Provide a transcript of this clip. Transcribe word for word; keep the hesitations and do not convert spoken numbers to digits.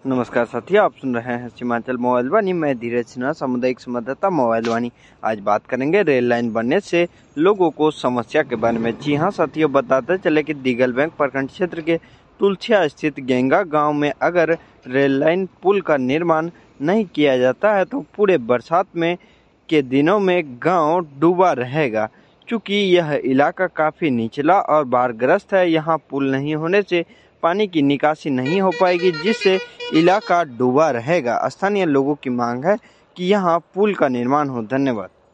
नमस्कार साथियों, आप सुन रहे हैं सीमांचल मोबाइल वाणी। मैं धीरज सिन्हा, सामुदायिक संवाददाता मोबाइल वाणी। आज बात करेंगे रेल लाइन बनने से लोगों को समस्या के बारे में। जी हां साथियों, बताते चले कि दिगलबैंक प्रखंड क्षेत्र के तुलसिया स्थित गेंगा गांव में अगर रेल लाइन पुल का निर्माण नहीं किया जाता है तो पूरे बरसात में के दिनों में गाँव डूबा रहेगा। चूँकि यह इलाका काफ़ी निचला और बाढ़ग्रस्त है, यहाँ पुल नहीं होने से पानी की निकासी नहीं हो पाएगी, जिससे इलाका डूबा रहेगा। स्थानीय लोगों की मांग है कि यहाँ पुल का निर्माण हो। धन्यवाद।